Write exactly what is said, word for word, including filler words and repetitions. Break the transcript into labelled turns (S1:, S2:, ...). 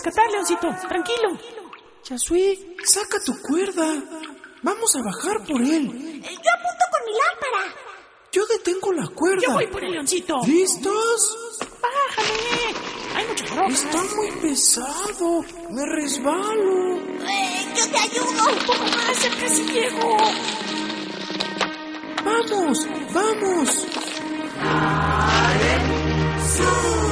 S1: rescatar, Leoncito. Tranquilo.
S2: Yasui, saca tu cuerda. Vamos a bajar por él.
S3: Yo apunto con mi lámpara.
S2: Yo detengo la cuerda.
S1: Yo voy por el Leoncito.
S2: ¿Listos?
S1: Bájale. Hay muchas rocas.
S2: Está muy pesado. Me resbalo.
S3: Eh, yo te ayudo.
S1: Un poco más, ya casi llego.
S2: Vamos, vamos.
S3: ¡Sube!